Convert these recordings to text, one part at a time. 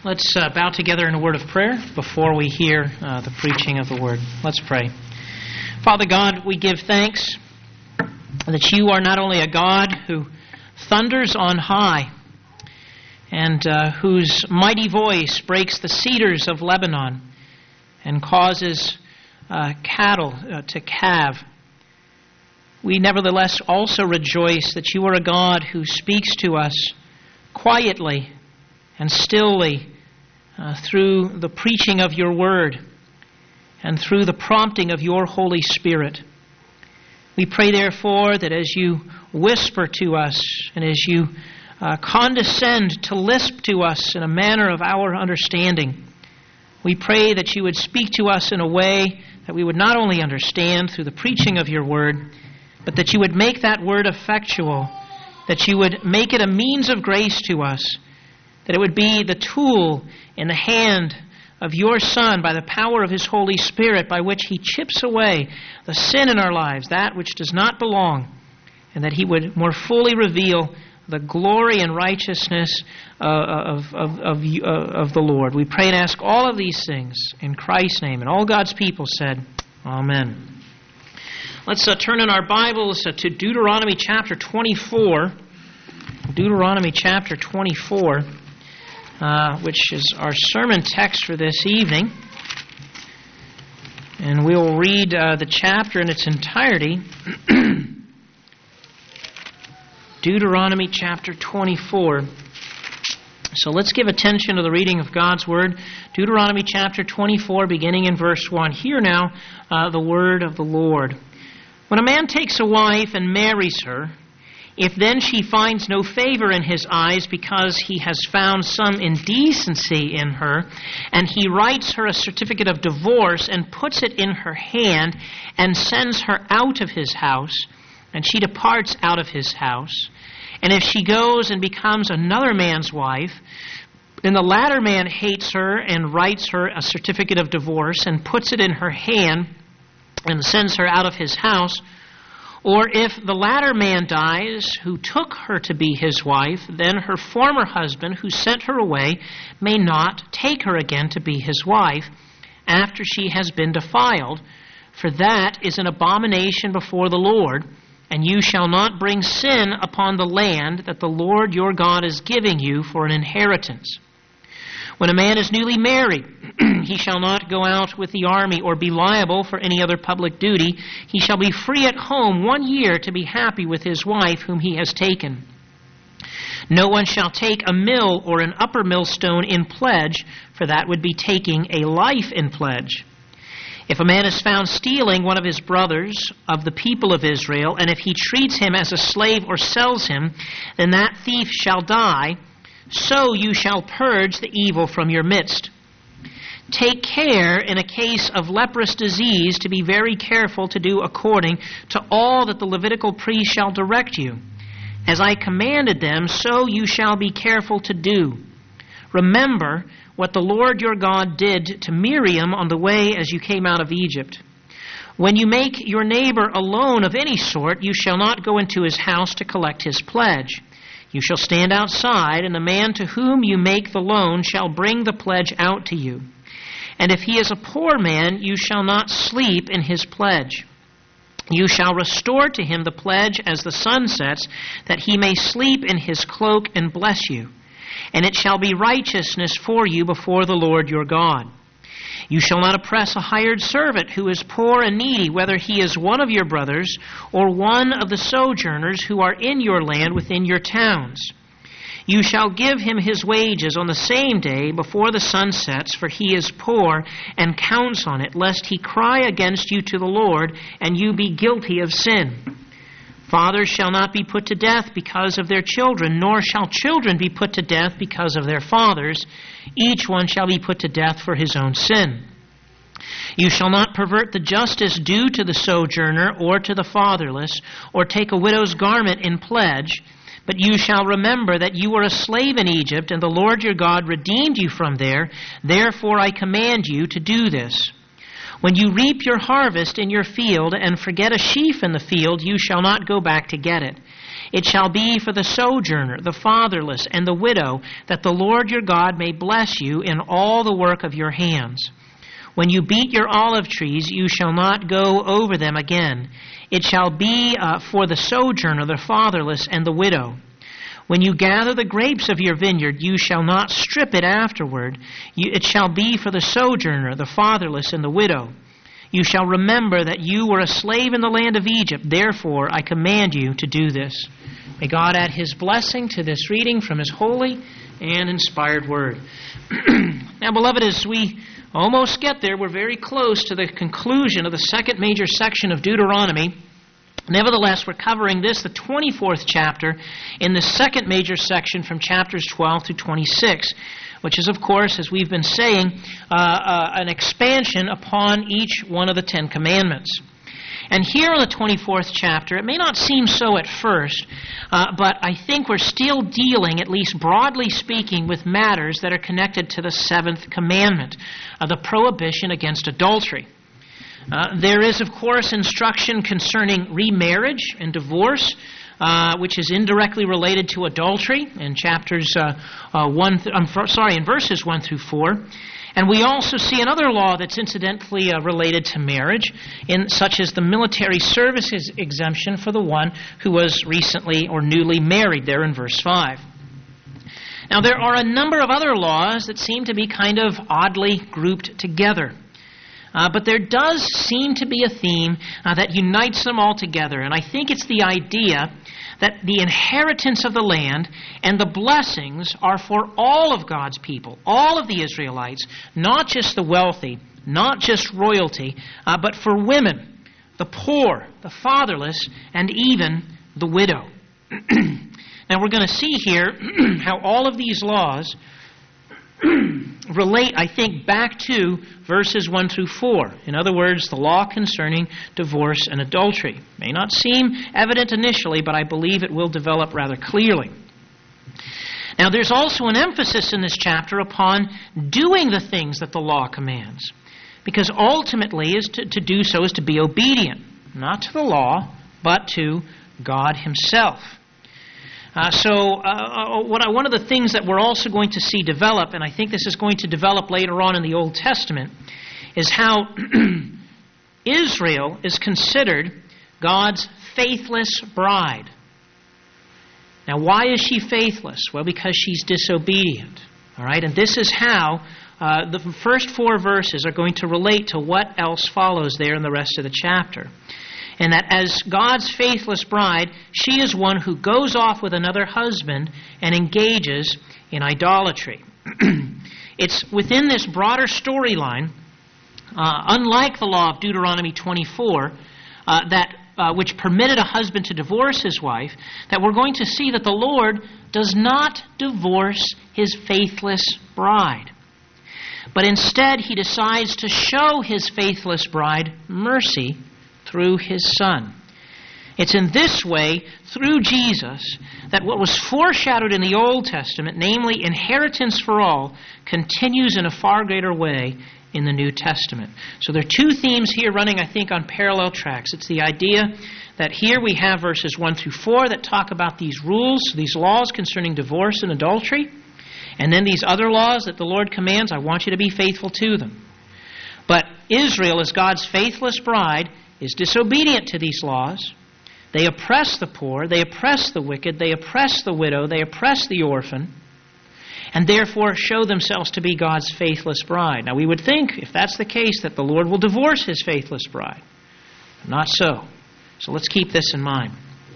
Let's bow together in a word of prayer before we hear the preaching of the Word. Let's pray. Father God, we give thanks that you are not only a God who thunders on high and whose mighty voice breaks the cedars of Lebanon and causes cattle to calve. We nevertheless also rejoice that you are a God who speaks to us quietly and stilly through the preaching of your word and through the prompting of your Holy Spirit. We pray, therefore, that as you whisper to us and as you condescend to lisp to us in a manner of our understanding, we pray that you would speak to us in a way that we would not only understand through the preaching of your word, but that you would make that word effectual, that you would make it a means of grace to us, that it would be the tool in the hand of your Son by the power of His Holy Spirit by which He chips away the sin in our lives, that which does not belong, and that He would more fully reveal the glory and righteousness of the Lord. We pray and ask all of these things in Christ's name. And all God's people said, Amen. Let's turn in our Bibles to Deuteronomy chapter 24. Deuteronomy chapter 24. Which is our sermon text for this evening. And we will read the chapter in its entirety. Deuteronomy chapter 24. So let's give attention to the reading of God's Word. Deuteronomy chapter 24, beginning in verse 1. Hear now the word of the Lord. When a man takes a wife and marries her, if then she finds no favor in his eyes because he has found some indecency in her, and he writes her a certificate of divorce and puts it in her hand and sends her out of his house, and she departs out of his house, and if she goes and becomes another man's wife, then the latter man hates her and writes her a certificate of divorce and puts it in her hand and sends her out of his house, or if the latter man dies, who took her to be his wife, then her former husband, who sent her away, may not take her again to be his wife after she has been defiled, for that is an abomination before the Lord, and you shall not bring sin upon the land that the Lord your God is giving you for an inheritance. When a man is newly married, he shall not go out with the army or be liable for any other public duty. He shall be free at home 1 year to be happy with his wife whom he has taken. No one shall take a mill or an upper millstone in pledge, for that would be taking a life in pledge. If a man is found stealing one of his brothers of the people of Israel, and if he treats him as a slave or sells him, then that thief shall die. So you shall purge the evil from your midst. Take care in a case of leprous disease to be very careful to do according to all that the Levitical priest shall direct you. As I commanded them, so you shall be careful to do. Remember what the Lord your God did to Miriam on the way as you came out of Egypt. When you make your neighbor a loan of any sort, you shall not go into his house to collect his pledge. You shall stand outside, and the man to whom you make the loan shall bring the pledge out to you. And if he is a poor man, you shall not sleep in his pledge. You shall restore to him the pledge as the sun sets, that he may sleep in his cloak and bless you. And it shall be righteousness for you before the Lord your God. You shall not oppress a hired servant who is poor and needy, whether he is one of your brothers or one of the sojourners who are in your land within your towns. You shall give him his wages on the same day before the sun sets, for he is poor and counts on it, lest he cry against you to the Lord and you be guilty of sin. Fathers shall not be put to death because of their children, nor shall children be put to death because of their fathers. Each one shall be put to death for his own sin. You shall not pervert the justice due to the sojourner or to the fatherless, or take a widow's garment in pledge, but you shall remember that you were a slave in Egypt, and the Lord your God redeemed you from there. Therefore I command you to do this. When you reap your harvest in your field and forget a sheaf in the field, you shall not go back to get it. It shall be for the sojourner, the fatherless, and the widow, that the Lord your God may bless you in all the work of your hands. When you beat your olive trees, you shall not go over them again. It shall be for the sojourner, the fatherless, and the widow. When you gather the grapes of your vineyard, you shall not strip it afterward. It shall be for the sojourner, the fatherless, and the widow. You shall remember that you were a slave in the land of Egypt. Therefore, I command you to do this. May God add His blessing to this reading from His holy and inspired Word. Now, beloved, as we almost get there, we're very close to the conclusion of the second major section of Deuteronomy. Nevertheless, we're covering this, the 24th chapter, in the second major section from chapters 12 through 26, which is, of course, as we've been saying, an expansion upon each one of the Ten Commandments. And here in the 24th chapter, it may not seem so at first, but I think we're still dealing, at least broadly speaking, with matters that are connected to the seventh commandment, the prohibition against adultery. There is, of course, instruction concerning remarriage and divorce, which is indirectly related to adultery in chapters in verses 1 through 4. And we also see another law that's incidentally related to marriage, such as the military services exemption for the one who was recently or newly married, there in verse 5. Now, there are a number of other laws that seem to be kind of oddly grouped together. But there does seem to be a theme that unites them all together. And I think it's the idea that the inheritance of the land and the blessings are for all of God's people, all of the Israelites, not just the wealthy, not just royalty, but for women, the poor, the fatherless, and even the widow. Now we're going to see here how all of these laws relate, I think, back to verses 1 through 4. In other words, the law concerning divorce and adultery. May not seem evident initially, but I believe it will develop rather clearly. Now, there's also an emphasis in this chapter upon doing the things that the law commands. Because ultimately, to do so is to be obedient, not to the law, but to God Himself. One of the things that we're also going to see develop, and I think this is going to develop later on in the Old Testament, is how Israel is considered God's faithless bride. Now, why is she faithless? Well, because she's disobedient. All right, and this is how the first 4 verses are going to relate to what else follows there in the rest of the chapter. And that as God's faithless bride, she is one who goes off with another husband and engages in idolatry. It's within this broader storyline, unlike the law of Deuteronomy 24, which permitted a husband to divorce his wife, that we're going to see that the Lord does not divorce His faithless bride. But instead, He decides to show His faithless bride mercy through His Son. It's in this way, through Jesus, that what was foreshadowed in the Old Testament, namely inheritance for all, continues in a far greater way in the New Testament. So there are 2 themes here running, I think, on parallel tracks. It's the idea that here we have verses 1 through 4 that talk about these rules, these laws concerning divorce and adultery, and then these other laws that the Lord commands, I want you to be faithful to them. But Israel, as God's faithless bride, is disobedient to these laws. They oppress the poor, they oppress the wicked, they oppress the widow, they oppress the orphan, and therefore show themselves to be God's faithless bride. Now we would think, if that's the case, that the Lord will divorce His faithless bride. Not so. So let's keep this in mind.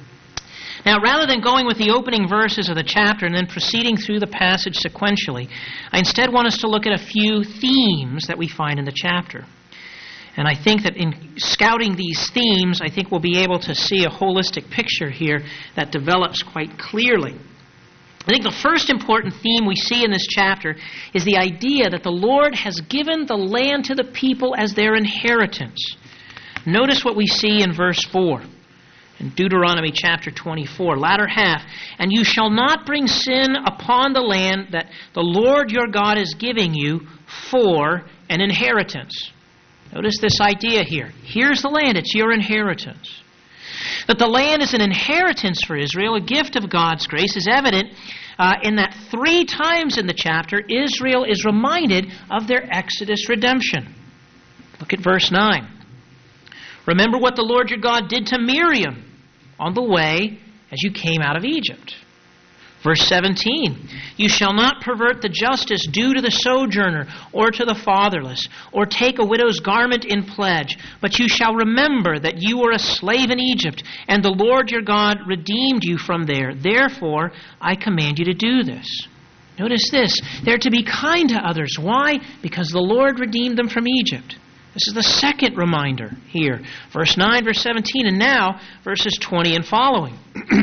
Now, rather than going with the opening verses of the chapter and then proceeding through the passage sequentially, I instead want us to look at a few themes that we find in the chapter. And I think that in scouting these themes, I think we'll be able to see a holistic picture here that develops quite clearly. I think the first important theme we see in this chapter is the idea that the Lord has given the land to the people as their inheritance. Notice what we see in verse 4 in Deuteronomy chapter 24, latter half. And you shall not bring sin upon the land that the Lord your God is giving you for an inheritance. Notice this idea here. Here's the land. It's your inheritance. That the land is an inheritance for Israel, a gift of God's grace, is evident in that 3 times in the chapter, Israel is reminded of their Exodus redemption. Look at verse 9. Remember what the Lord your God did to Miriam on the way as you came out of Egypt. Verse 17, you shall not pervert the justice due to the sojourner or to the fatherless, or take a widow's garment in pledge, but you shall remember that you were a slave in Egypt, and the Lord your God redeemed you from there. Therefore, I command you to do this. Notice this, they're to be kind to others. Why? Because the Lord redeemed them from Egypt. This is the second reminder here. Verse 9, verse 17, and now verses 20 and following.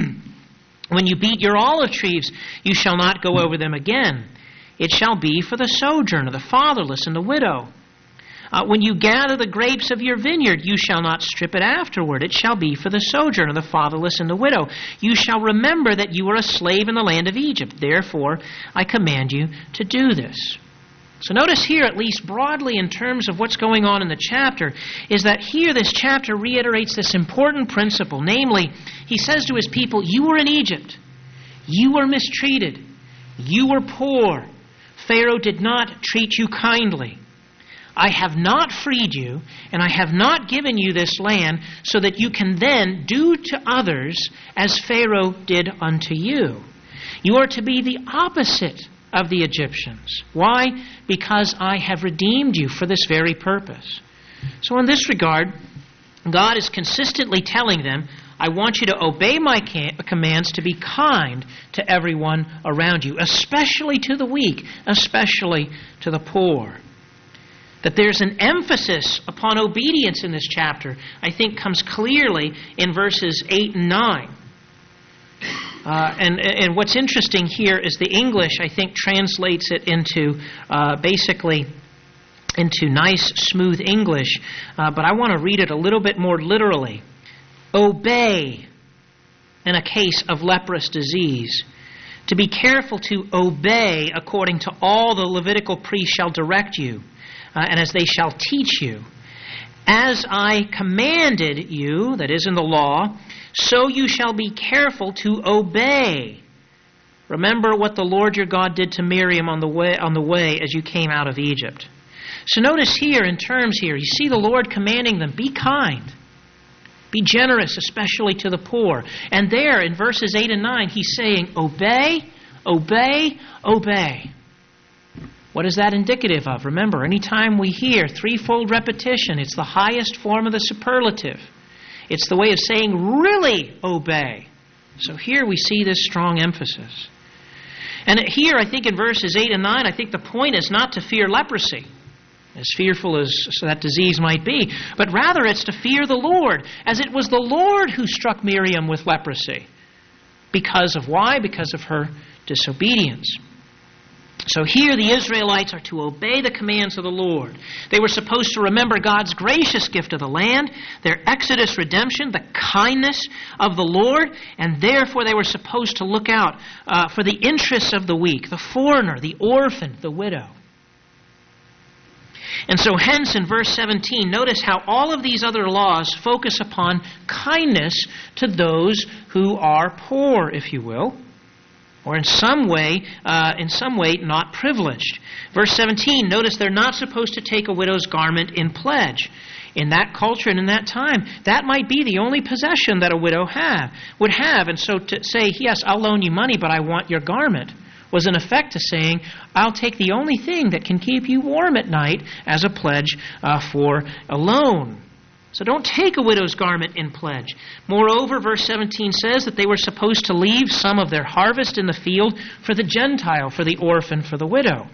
When you beat your olive trees, you shall not go over them again. It shall be for the sojourner, the fatherless, and the widow. When you gather the grapes of your vineyard, you shall not strip it afterward. It shall be for the sojourner, the fatherless, and the widow. You shall remember that you were a slave in the land of Egypt. Therefore, I command you to do this. So notice here, at least broadly in terms of what's going on in the chapter, is that here this chapter reiterates this important principle. Namely, he says to his people, you were in Egypt. You were mistreated. You were poor. Pharaoh did not treat you kindly. I have not freed you, and I have not given you this land so that you can then do to others as Pharaoh did unto you. You are to be the opposite of the Egyptians. Why? Because I have redeemed you for this very purpose. So in this regard, God is consistently telling them, I want you to obey my commands to be kind to everyone around you, especially to the weak, especially to the poor. That there's an emphasis upon obedience in this chapter, I think comes clearly in verses 8 and 9. And what's interesting here is the English, I think, translates it into basically into nice, smooth English. But I want to read it a little bit more literally. Obey in a case of leprous disease. To be careful to obey according to all the Levitical priests shall direct you, and as they shall teach you. As I commanded you, that is in the law, so you shall be careful to obey. Remember what the Lord your God did to Miriam on the way as you came out of Egypt. So notice here in terms here, you see the Lord commanding them, be kind. Be generous, especially to the poor. And there in verses 8 and 9, he's saying, obey, obey, obey. What is that indicative of? Remember, anytime we hear threefold repetition, it's the highest form of the superlative. It's the way of saying, really obey. So here we see this strong emphasis. And here, I think in verses 8 and 9, I think the point is not to fear leprosy, as fearful as that disease might be, but rather it's to fear the Lord, as it was the Lord who struck Miriam with leprosy. Because of why? Because of her disobedience. So here the Israelites are to obey the commands of the Lord. They were supposed to remember God's gracious gift of the land, their Exodus redemption, the kindness of the Lord, and therefore they were supposed to look out for the interests of the weak, the foreigner, the orphan, the widow. And so hence in verse 17, notice how all of these other laws focus upon kindness to those who are poor, if you will, or in some way not privileged. Verse 17, notice they're not supposed to take a widow's garment in pledge. In that culture and in that time, that might be the only possession that a widow would have. And so to say, yes, I'll loan you money, but I want your garment, was in effect to saying, I'll take the only thing that can keep you warm at night as a pledge for a loan. So don't take a widow's garment in pledge. Moreover, verse 17 says that they were supposed to leave some of their harvest in the field for the Gentile, for the orphan, for the widow.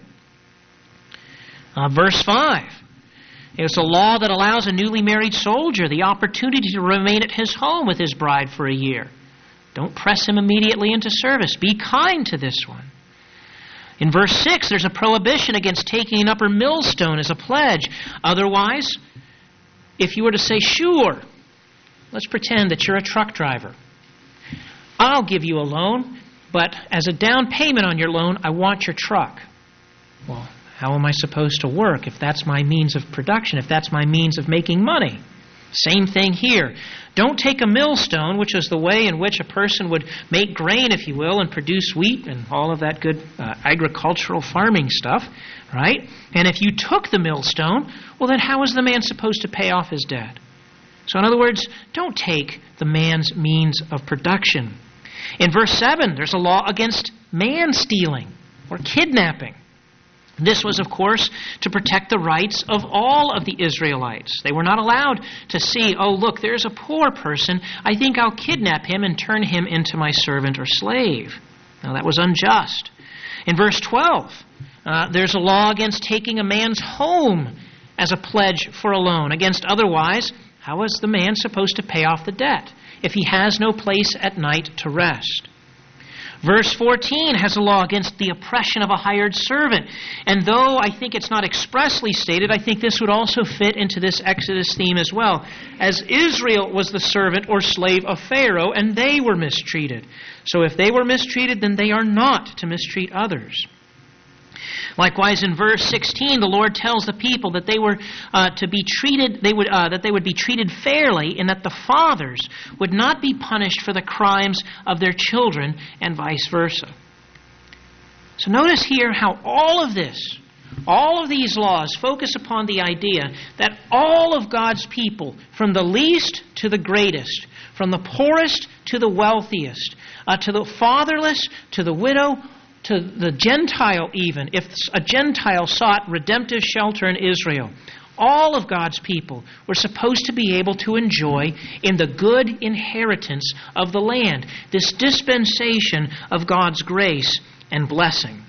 Verse 5. It's a law that allows a newly married soldier the opportunity to remain at his home with his bride for a year. Don't press him immediately into service. Be kind to this one. In verse 6, there's a prohibition against taking an upper millstone as a pledge. Otherwise, if you were to say, sure, let's pretend that you're a truck driver. I'll give you a loan, but as a down payment on your loan, I want your truck. Well, How am I supposed to work if that's my means of production, if that's my means of making money? Same thing here. Don't take a millstone, which is the way in which a person would make grain, if you will, and produce wheat and all of that good agricultural farming stuff, right? And if you took the millstone, well, then how is the man supposed to pay off his debt? So in other words, don't take the man's means of production. In verse 7, there's a law against man stealing or kidnapping. This was, of course, to protect the rights of all of the Israelites. They were not allowed to see, oh, look, there's a poor person. I think I'll kidnap him and turn him into my servant or slave. Now, that was unjust. In verse 12, there's a law against taking a man's home as a pledge for a loan. Against otherwise, how is the man supposed to pay off the debt if he has no place at night to rest? Verse 14 has a law against the oppression of a hired servant. And though I think it's not expressly stated, I think this would also fit into this Exodus theme as well. As Israel was the servant or slave of Pharaoh, and they were mistreated. So if they were mistreated, then they are not to mistreat others. Likewise, in verse 16, the Lord tells the people that they were to be treated. That they would be treated fairly, and that the fathers would not be punished for the crimes of their children, and vice versa. So notice here how all of these laws focus upon the idea that all of God's people, from the least to the greatest, from the poorest to the wealthiest, to the fatherless to the widow, to the Gentile even, if a Gentile sought redemptive shelter in Israel, all of God's people were supposed to be able to enjoy in the good inheritance of the land, this dispensation of God's grace and blessing.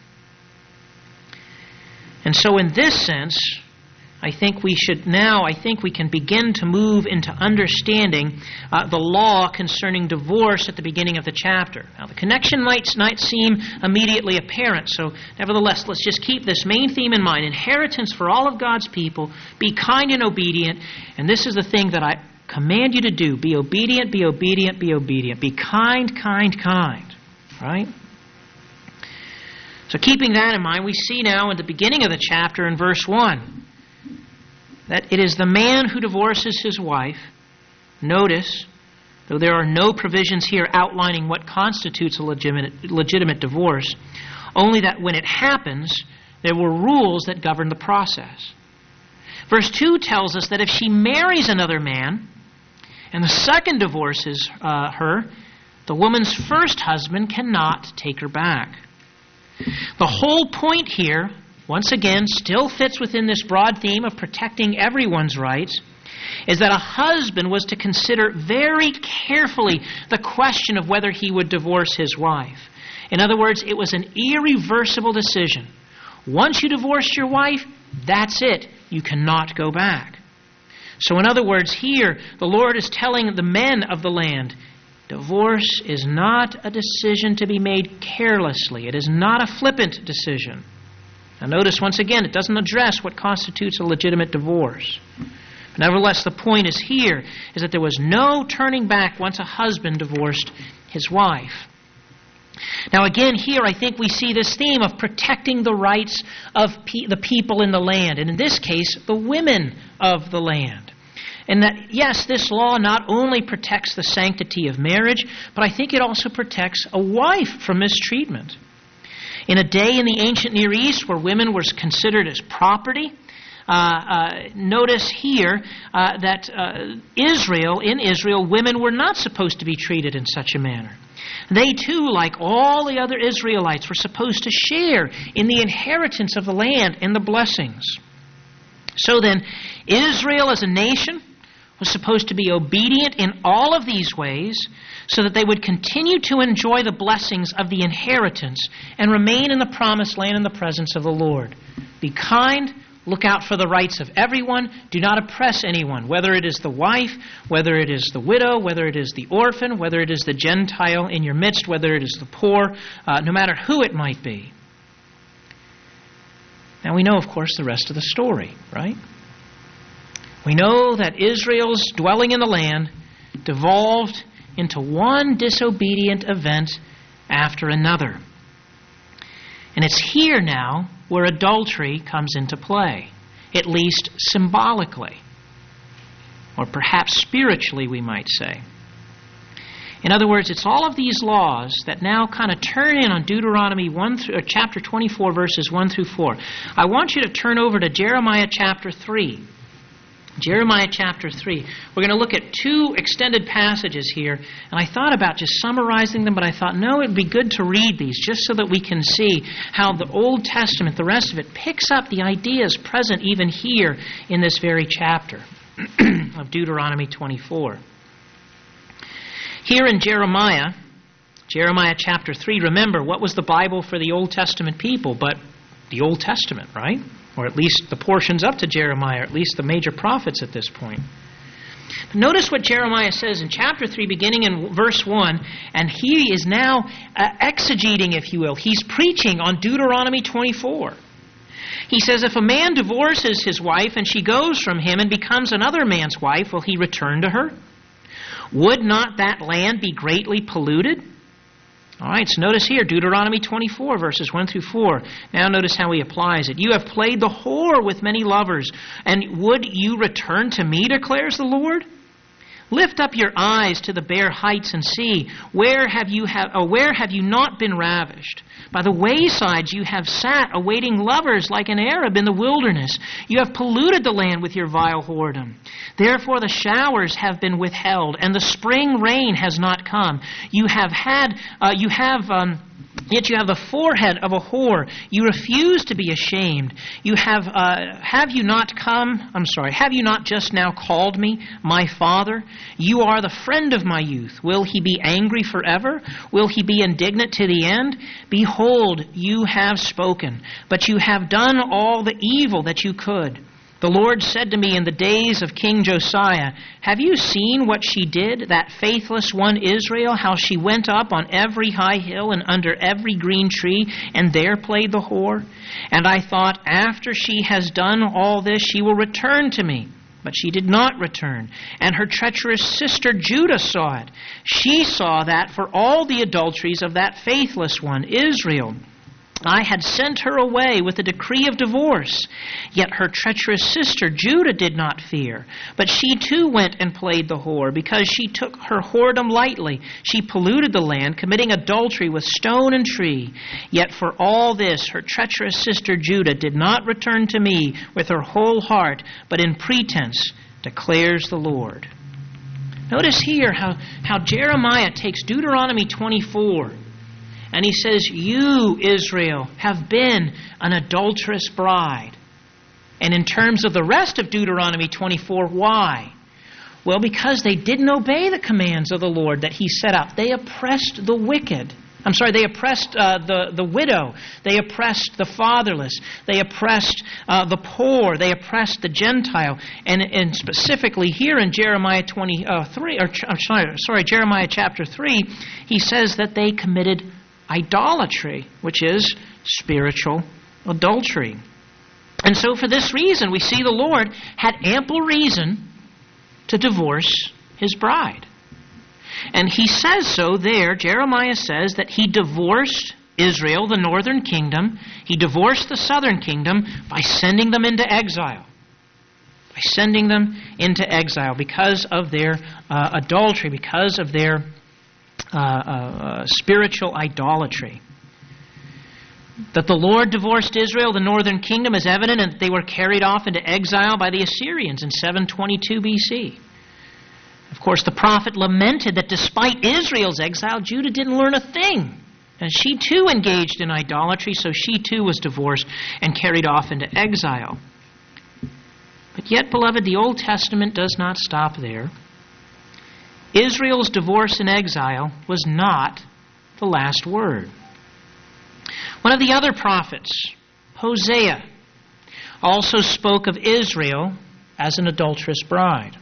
And so in this sense, I think we can begin to move into understanding the law concerning divorce at the beginning of the chapter. Now, the connection might seem immediately apparent, so nevertheless, let's just keep this main theme in mind. Inheritance for all of God's people, be kind and obedient, and this is the thing that I command you to do. Be obedient, be obedient, be obedient. Be kind, kind, kind. Right? So keeping that in mind, we see now at the beginning of the chapter in verse 1, that it is the man who divorces his wife. Notice, though there are no provisions here outlining what constitutes a legitimate divorce, only that when it happens, there were rules that govern the process. Verse 2 tells us that if she marries another man, and the second divorces her, the woman's first husband cannot take her back. The whole point here, once again, still fits within this broad theme of protecting everyone's rights, is that a husband was to consider very carefully the question of whether he would divorce his wife. In other words, it was an irreversible decision. Once you divorced your wife, that's it. You cannot go back. So in other words, here, the Lord is telling the men of the land, divorce is not a decision to be made carelessly. It is not a flippant decision. Now notice once again, it doesn't address what constitutes a legitimate divorce. But nevertheless, the point is here is that there was no turning back once a husband divorced his wife. Now again, here I think we see this theme of protecting the rights of the people in the land, and in this case, the women of the land. And that, yes, this law not only protects the sanctity of marriage, but I think it also protects a wife from mistreatment. In a day in the ancient Near East where women were considered as property, notice here that in Israel, women were not supposed to be treated in such a manner. They too, like all the other Israelites, were supposed to share in the inheritance of the land and the blessings. So then, Israel as a nation was supposed to be obedient in all of these ways so that they would continue to enjoy the blessings of the inheritance and remain in the promised land in the presence of the Lord. Be kind, look out for the rights of everyone, do not oppress anyone, whether it is the wife, whether it is the widow, whether it is the orphan, whether it is the Gentile in your midst, whether it is the poor, no matter who it might be. Now we know, of course, the rest of the story, right? We know that Israel's dwelling in the land devolved into one disobedient event after another. And it's here now where adultery comes into play, at least symbolically, or perhaps spiritually, we might say. In other words, it's all of these laws that now kind of turn in on Deuteronomy chapter 24, verses 1 through 4. I want you to turn over to Jeremiah chapter 3. Jeremiah chapter 3. We're going to look at two extended passages here, and I thought about just summarizing them, but I thought, no, it would be good to read these just so that we can see how the Old Testament, the rest of it, picks up the ideas present even here in this very chapter of Deuteronomy 24. Here in Jeremiah chapter 3, remember, what was the Bible for the Old Testament people but the Old Testament, right? Or at least the portions up to Jeremiah, or at least the major prophets at this point. But notice what Jeremiah says in chapter 3, beginning in verse 1, and he is now exegeting, if you will. He's preaching on Deuteronomy 24. He says, if a man divorces his wife and she goes from him and becomes another man's wife, will he return to her? Would not that land be greatly polluted? All right, so notice here, Deuteronomy 24, verses 1 through 4. Now notice how he applies it. You have played the whore with many lovers, and would you return to me, declares the Lord? Lift up your eyes to the bare heights and see, where have you not been ravished? By the waysides you have sat, awaiting lovers like an Arab in the wilderness. You have polluted the land with your vile whoredom. Therefore the showers have been withheld, and the spring rain has not come. Yet you have the forehead of a whore. You refuse to be ashamed. Have you not just now called me my father? You are the friend of my youth. Will he be angry forever? Will he be indignant to the end? Behold, you have spoken, but you have done all the evil that you could. The Lord said to me in the days of King Josiah, have you seen what she did, that faithless one Israel, how she went up on every high hill and under every green tree, and there played the whore? And I thought, after she has done all this, she will return to me. But she did not return. And her treacherous sister Judah saw it. She saw that for all the adulteries of that faithless one, Israel, I had sent her away with a decree of divorce. Yet her treacherous sister Judah did not fear. But she too went and played the whore, because she took her whoredom lightly. She polluted the land, committing adultery with stone and tree. Yet for all this, her treacherous sister Judah did not return to me with her whole heart, but in pretense, declares the Lord. Notice here how Jeremiah takes Deuteronomy 24, and he says, you, Israel, have been an adulterous bride. And in terms of the rest of Deuteronomy 24, why? Well, because they didn't obey the commands of the Lord that he set up. They oppressed the wicked. They oppressed the widow. They oppressed the fatherless. They oppressed the poor. They oppressed the Gentile. And specifically here in Jeremiah Jeremiah chapter 3, he says that they committed idolatry, which is spiritual adultery. And so for this reason, we see the Lord had ample reason to divorce his bride. And he says so there. Jeremiah says that he divorced Israel, the northern kingdom. He divorced the southern kingdom by sending them into exile. By sending them into exile because of their adultery, because of their spiritual idolatry. That the Lord divorced Israel, the northern kingdom, is evident, and they were carried off into exile by the Assyrians in 722 BC. Of course, the prophet lamented that despite Israel's exile, Judah didn't learn a thing. And she too engaged in idolatry, so she too was divorced and carried off into exile. But yet, beloved, the Old Testament does not stop there. Israel's divorce and exile was not the last word. One of the other prophets, Hosea, also spoke of Israel as an adulterous bride.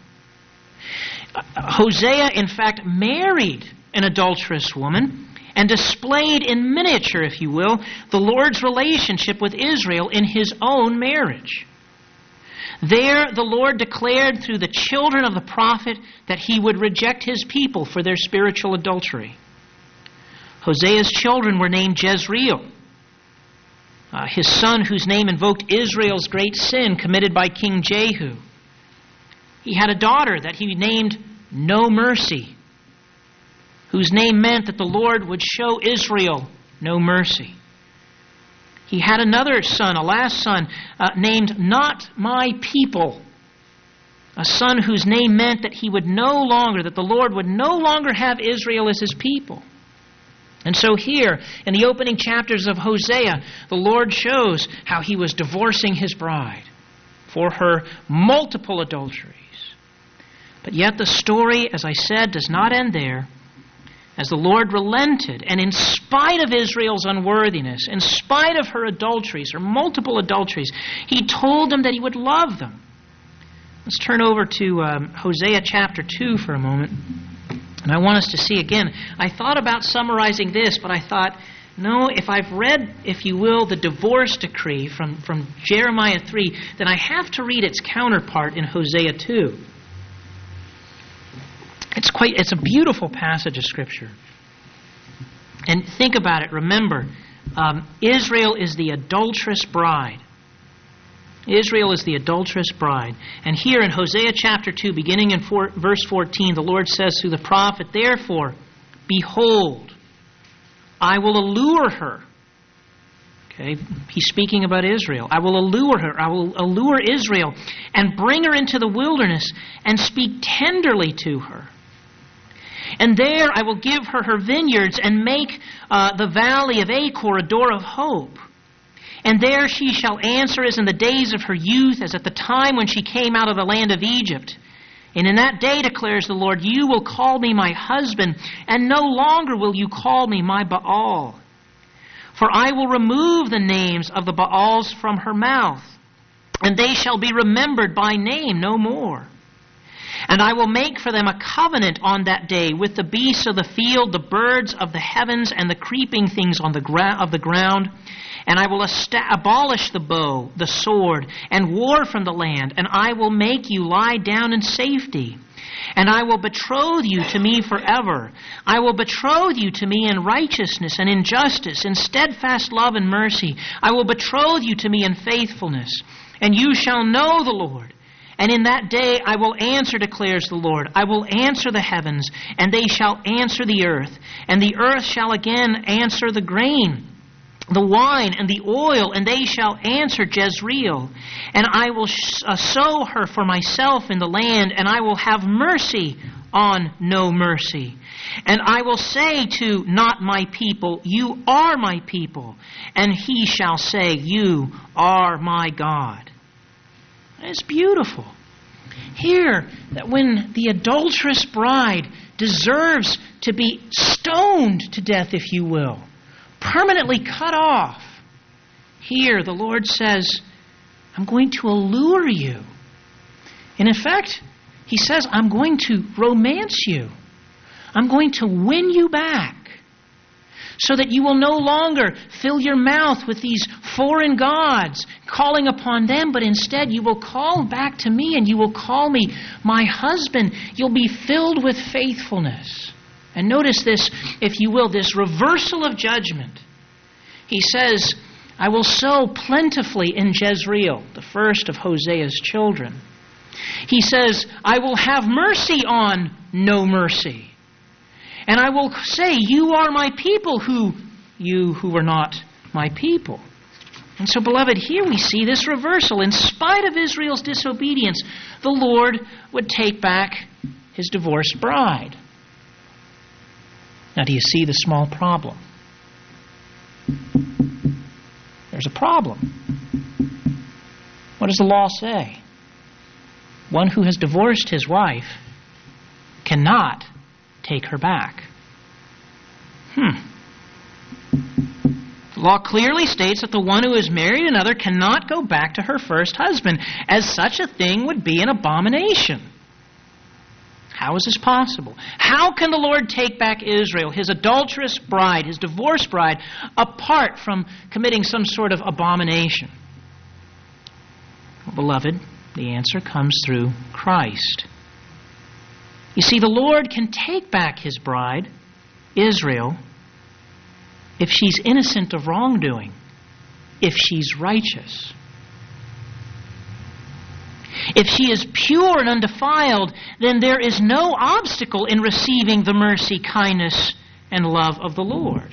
Hosea, in fact, married an adulterous woman and displayed in miniature, if you will, the Lord's relationship with Israel in his own marriage. There, the Lord declared through the children of the prophet that he would reject his people for their spiritual adultery. Hosea's children were named Jezreel. his son whose name invoked Israel's great sin committed by King Jehu. He had a daughter that he named No Mercy, whose name meant that the Lord would show Israel no mercy. He had another son, a last son, named Not My People, a son whose name meant that that the Lord would no longer have Israel as his people. And so here, in the opening chapters of Hosea, the Lord shows how he was divorcing his bride for her multiple adulteries. But yet the story, as I said, does not end there. As the Lord relented, and in spite of Israel's unworthiness, in spite of her adulteries, her multiple adulteries, he told them that he would love them. Let's turn over to Hosea chapter 2 for a moment. And I want us to see again, I thought about summarizing this, but I thought, no, if I've read, if you will, the divorce decree from Jeremiah 3, then I have to read its counterpart in Hosea 2. It's a beautiful passage of Scripture. And think about it. Remember, Israel is the adulterous bride. Israel is the adulterous bride. And here in Hosea chapter 2, beginning in verse 14, the Lord says through the prophet, "Therefore, behold, I will allure her." Okay, he's speaking about Israel. "I will allure her, I will allure Israel, and bring her into the wilderness, and speak tenderly to her. And there I will give her her vineyards, and make the valley of Achor a door of hope. And there she shall answer as in the days of her youth, as at the time when she came out of the land of Egypt. And in that day, declares the Lord, you will call me my husband, and no longer will you call me my Baal. For I will remove the names of the Baals from her mouth, and they shall be remembered by name no more. And I will make for them a covenant on that day with the beasts of the field, the birds of the heavens, and the creeping things on the ground. And I will abolish the bow, the sword, and war from the land, and I will make you lie down in safety. And I will betroth you to me forever. I will betroth you to me in righteousness and in justice, in steadfast love and mercy. I will betroth you to me in faithfulness. And you shall know the Lord. And in that day I will answer, declares the Lord. I will answer the heavens, and they shall answer the earth. And the earth shall again answer the grain, the wine, and the oil, and they shall answer Jezreel. And I will sow her for myself in the land, and I will have mercy on no mercy. And I will say to not my people, you are my people. And he shall say, you are my God. It's beautiful. Here, that when the adulterous bride deserves to be stoned to death, if you will, permanently cut off, here the Lord says, I'm going to allure you. And in fact, he says, I'm going to romance you. I'm going to win you back, so that you will no longer fill your mouth with these foreign gods, calling upon them, but instead you will call back to me, and you will call me my husband. You'll be filled with faithfulness. And notice this, if you will, this reversal of judgment. He says, I will sow plentifully in Jezreel, the first of Hosea's children. He says, I will have mercy on no mercy. And I will say, you are my people, you who are not my people. And so, beloved, here we see this reversal. In spite of Israel's disobedience, the Lord would take back his divorced bride. Now, do you see the small problem? There's a problem. What does the law say? One who has divorced his wife cannot take her back. The law clearly states that the one who has married another cannot go back to her first husband, as such a thing would be an abomination. How is this possible? How can the Lord take back Israel, his adulterous bride, his divorced bride, apart from committing some sort of abomination? Well, beloved, the answer comes through Christ. You see, the Lord can take back his bride, Israel, if she's innocent of wrongdoing. if she's righteous. If she is pure and undefiled, then there is no obstacle in receiving the mercy, kindness, and love of the Lord.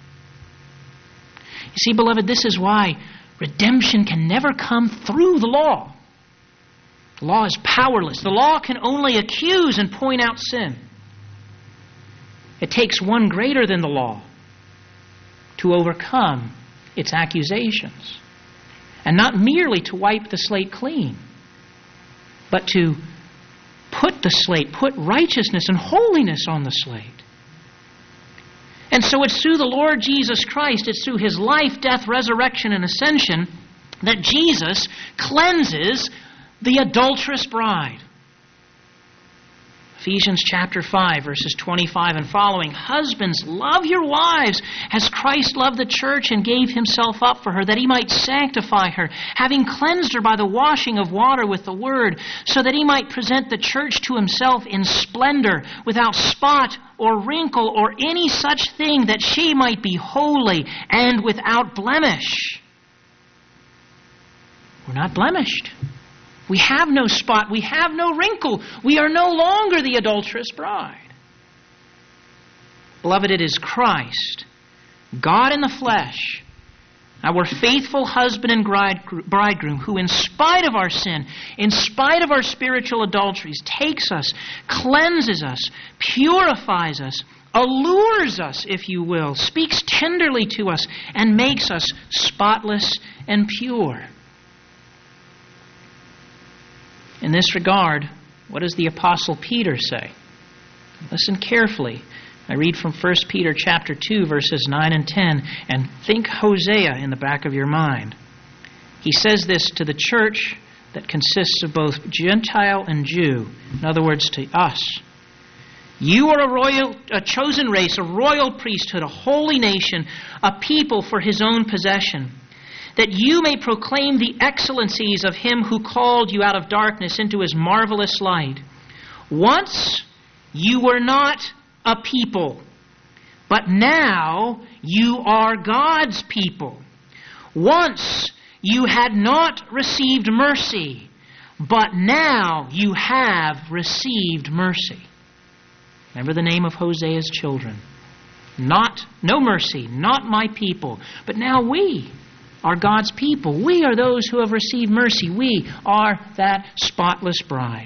You see, beloved, this is why redemption can never come through the law. The law is powerless. The law can only accuse and point out sin. It takes one greater than the law to overcome its accusations. And not merely to wipe the slate clean, but to put righteousness and holiness on the slate. And so it's through the Lord Jesus Christ, it's through His life, death, resurrection, and ascension that Jesus cleanses the adulterous bride. Ephesians chapter 5, verses 25 and following. Husbands, love your wives as Christ loved the church and gave Himself up for her, that He might sanctify her, having cleansed her by the washing of water with the word, so that He might present the church to Himself in splendor, without spot or wrinkle or any such thing, that she might be holy and without blemish. We're not blemished. We have no spot. We have no wrinkle. We are no longer the adulterous bride. Beloved, it is Christ, God in the flesh, our faithful husband and bridegroom, who in spite of our sin, in spite of our spiritual adulteries, takes us, cleanses us, purifies us, allures us, if you will, speaks tenderly to us, and makes us spotless and pure. In this regard, what does the Apostle Peter say? Listen carefully. I read from 1 Peter chapter 2, verses 9 and 10, and think Hosea in the back of your mind. He says this to the church that consists of both Gentile and Jew. In other words, to us. You are a chosen race, a royal priesthood, a holy nation, a people for His own possession, that you may proclaim the excellencies of Him who called you out of darkness into His marvelous light. Once you were not a people, but now you are God's people. Once you had not received mercy, but now you have received mercy. Remember the name of Hosea's children. No mercy, not my people, but now we are God's people. We are those who have received mercy. We are that spotless bride.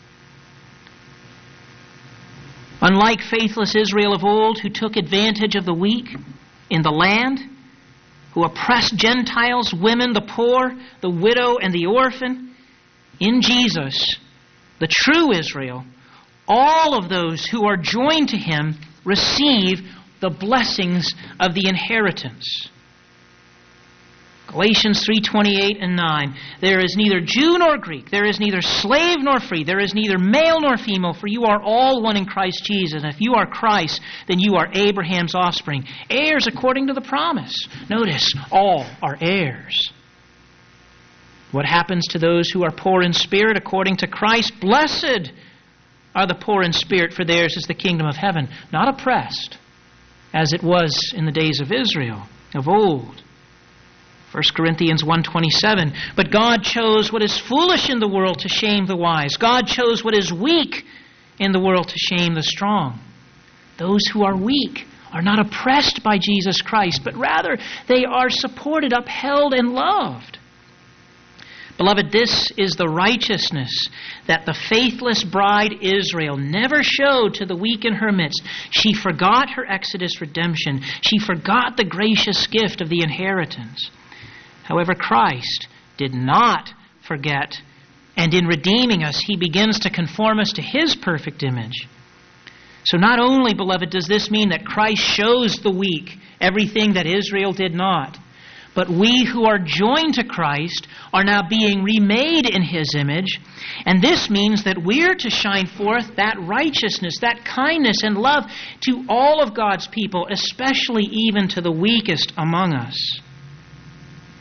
Unlike faithless Israel of old, who took advantage of the weak in the land, who oppressed Gentiles, women, the poor, the widow, and the orphan, in Jesus, the true Israel, all of those who are joined to Him receive the blessings of the inheritance. Galatians 3:28 and 9. There is neither Jew nor Greek. There is neither slave nor free. There is neither male nor female, for you are all one in Christ Jesus. And if you are Christ, then you are Abraham's offspring, heirs according to the promise. Notice, all are heirs. What happens to those who are poor in spirit according to Christ? Blessed are the poor in spirit, for theirs is the kingdom of heaven. Not oppressed, as it was in the days of Israel of old. 1 Corinthians 1:27, but God chose what is foolish in the world to shame the wise. God chose what is weak in the world to shame the strong. Those who are weak are not oppressed by Jesus Christ, but rather they are supported, upheld, and loved. Beloved, this is the righteousness that the faithless bride Israel never showed to the weak in her midst. She forgot her Exodus redemption. She forgot the gracious gift of the inheritance. However, Christ did not forget, and in redeeming us, He begins to conform us to His perfect image. So not only, beloved, does this mean that Christ shows the weak everything that Israel did not, but we who are joined to Christ are now being remade in His image, and this means that we're to shine forth that righteousness, that kindness and love to all of God's people, especially even to the weakest among us.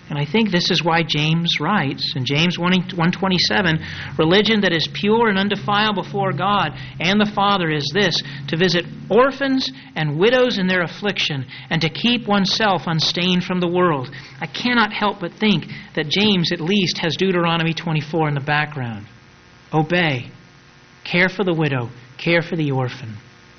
And I think this is why James writes in James 1:27, religion that is pure and undefiled before God and the Father is this, to visit orphans and widows in their affliction, and to keep oneself unstained from the world. I cannot help but think that James at least has Deuteronomy 24 in the background. Obey. Care for the widow. Care for the orphan.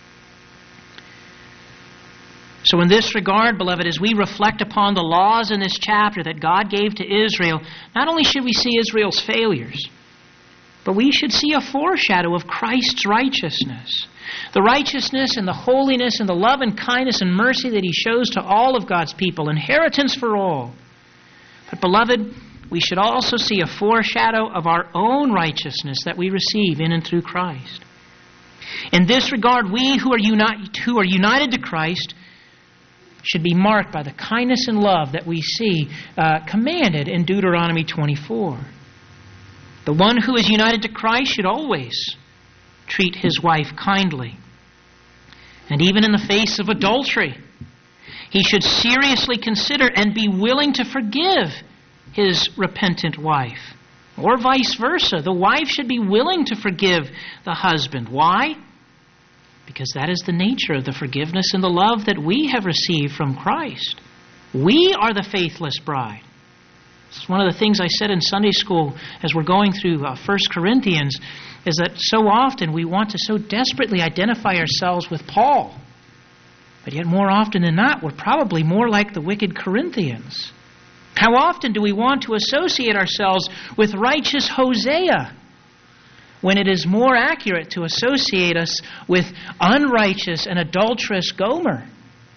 So in this regard, beloved, as we reflect upon the laws in this chapter that God gave to Israel, not only should we see Israel's failures, but we should see a foreshadow of Christ's righteousness. The righteousness and the holiness and the love and kindness and mercy that He shows to all of God's people, inheritance for all. But beloved, we should also see a foreshadow of our own righteousness that we receive in and through Christ. In this regard, we who are united to Christ should be marked by the kindness and love that we see commanded in Deuteronomy 24. The one who is united to Christ should always treat his wife kindly. And even in the face of adultery, he should seriously consider and be willing to forgive his repentant wife. Or vice versa. The wife should be willing to forgive the husband. Why? Because that is the nature of the forgiveness and the love that we have received from Christ. We are the faithless bride. It's one of the things I said in Sunday school as we're going through 1 Corinthians, is that so often we want to so desperately identify ourselves with Paul. But yet more often than not, we're probably more like the wicked Corinthians. How often do we want to associate ourselves with righteous Hosea, when it is more accurate to associate us with unrighteous and adulterous Gomer?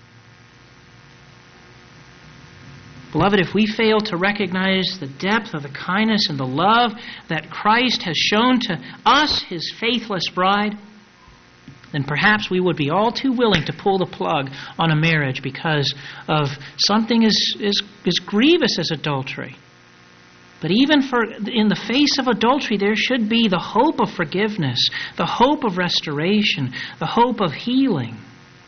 Beloved, if we fail to recognize the depth of the kindness and the love that Christ has shown to us, His faithless bride, then perhaps we would be all too willing to pull the plug on a marriage because of something as grievous as adultery. But even in the face of adultery, there should be the hope of forgiveness, the hope of restoration, the hope of healing.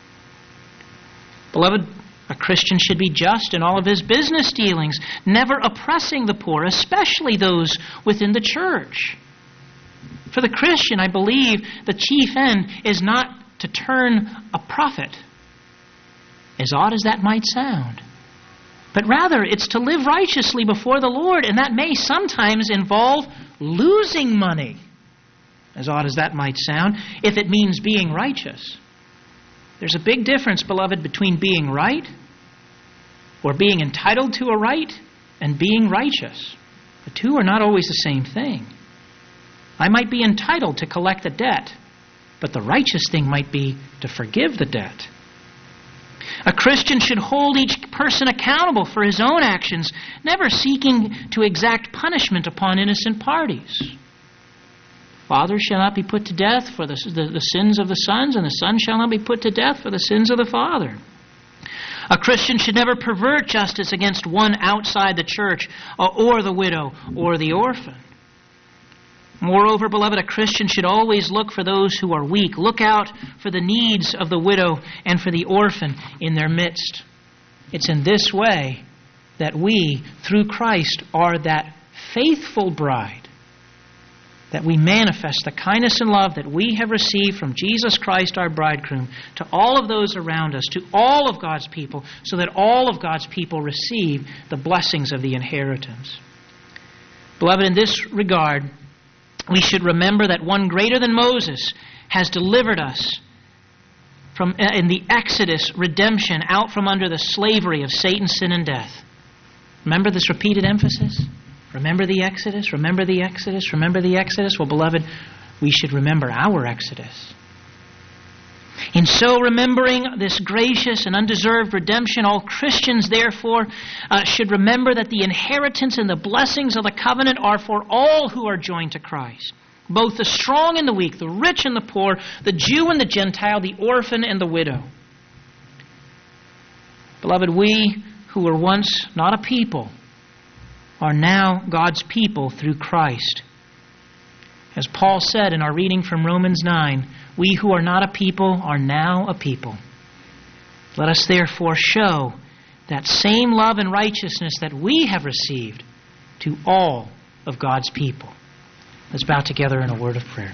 Beloved, a Christian should be just in all of his business dealings, never oppressing the poor, especially those within the church. For the Christian, I believe the chief end is not to turn a profit, as odd as that might sound. But rather, it's to live righteously before the Lord, and that may sometimes involve losing money, as odd as that might sound, if it means being righteous. There's a big difference, beloved, between being right or being entitled to a right and being righteous. The two are not always the same thing. I might be entitled to collect a debt, but the righteous thing might be to forgive the debt. A Christian should hold each person accountable for his own actions, never seeking to exact punishment upon innocent parties. Fathers shall not be put to death for the sins of the sons, and the son shall not be put to death for the sins of the father. A Christian should never pervert justice against one outside the church, or the widow, or the orphan. Moreover, beloved, a Christian should always look for those who are weak. Look out for the needs of the widow and for the orphan in their midst. It's in this way that we, through Christ, are that faithful bride, that we manifest the kindness and love that we have received from Jesus Christ, our bridegroom, to all of those around us, to all of God's people, so that all of God's people receive the blessings of the inheritance. Beloved, in this regard, we should remember that one greater than Moses has delivered us from in the Exodus redemption out from under the slavery of Satan, sin, and death. Remember this repeated emphasis? Remember the Exodus? Remember the Exodus? Remember the Exodus? Well, beloved, we should remember our Exodus. In so remembering this gracious and undeserved redemption, all Christians, therefore, should remember that the inheritance and the blessings of the covenant are for all who are joined to Christ, both the strong and the weak, the rich and the poor, the Jew and the Gentile, the orphan and the widow. Beloved, we who were once not a people are now God's people through Christ. As Paul said in our reading from Romans 9, we who are not a people are now a people. Let us therefore show that same love and righteousness that we have received to all of God's people. Let's bow together in a word of prayer.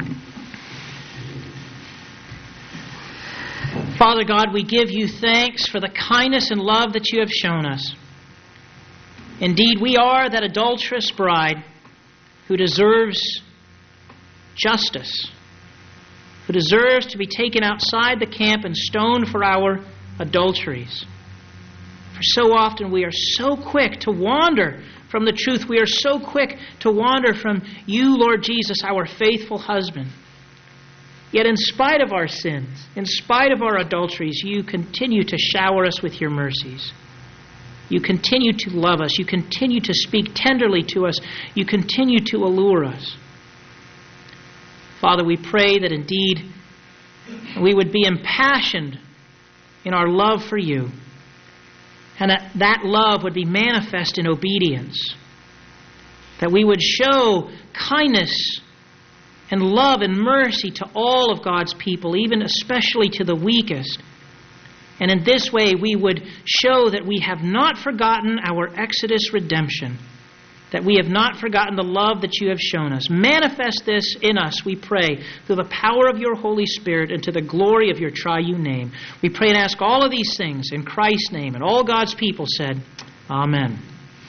Father God, we give you thanks for the kindness and love that you have shown us. Indeed, we are that adulterous bride who deserves justice, who deserves to be taken outside the camp and stoned for our adulteries. For so often we are so quick to wander from the truth. We are so quick to wander from you, Lord Jesus, our faithful husband. Yet in spite of our sins, in spite of our adulteries, you continue to shower us with your mercies. You continue to love us. You continue to speak tenderly to us. You continue to allure us. Father, we pray that indeed we would be impassioned in our love for you, and that love would be manifest in obedience, that we would show kindness and love and mercy to all of God's people, even especially to the weakest. And in this way we would show that we have not forgotten our Exodus redemption, that we have not forgotten the love that you have shown us. Manifest this in us, we pray, through the power of your Holy Spirit and to the glory of your triune name. We pray and ask all of these things in Christ's name. And all God's people said, Amen.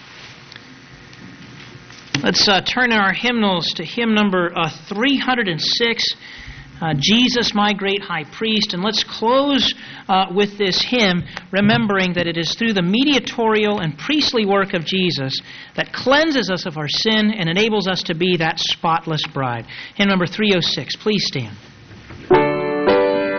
Let's turn our hymnals to hymn number 306, Jesus, My Great High Priest. And let's close with this hymn, remembering that it is through the mediatorial and priestly work of Jesus that cleanses us of our sin and enables us to be that spotless bride. Hymn number 306. Please stand.